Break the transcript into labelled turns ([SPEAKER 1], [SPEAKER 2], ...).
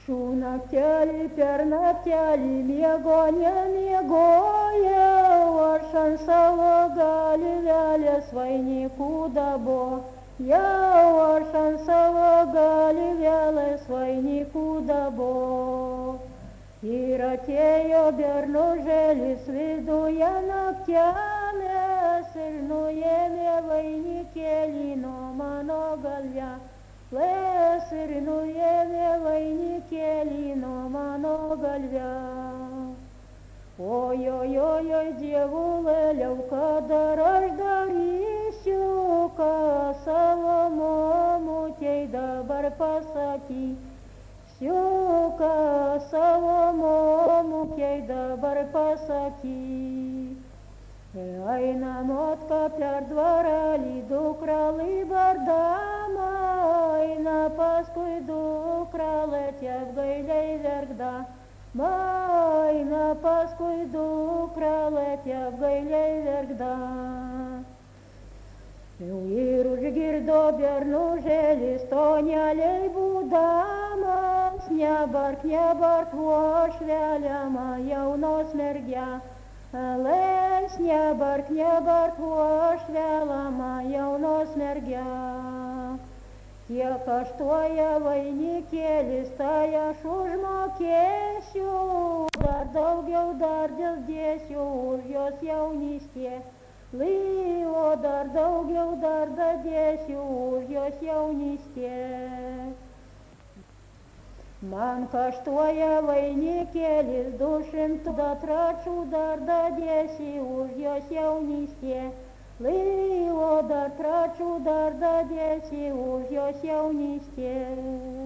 [SPEAKER 1] Naktėlį per naktelį miego nemiegojau, aš ant savo galvelės vainikų dabo. Jau aš ant savo galvelės vainikų dabo. Ir atėjo bernužėlis viduje naktelės ir nuėmė vainikėlį nuo mano galvelės. Ir nuėmė vainikėlį nuo mano galvelės. Oi, dievulėliau, ką dar aš darysiu, ką savo momutei dabar pasakysiu, ką savo momutei dabar pasakysiu. Eina motka per dvarelį, dukralį bardama, eina paskui dukralę tiek gailiai verkdama, eina paskui dukralę tiek gailiai verkdama. Ir užgirdo bernužėlis toneliai būdamas, nebark, uošvelėma jaunos mergelės. Nebark, uošvelėma jaunos mergelės. Kiek aš tuoja vainikėlis, tai aš užmokėsiu, dar daugiau dar dėsiu už jos jaunystę. O dar daugiau dar dadėsiu už jos jaunystę. Man kaštuoja vainikėlis 200 datračių dar dadėsi už jos jaunystę. O dar tračių dar dadėsi už jos jaunystę.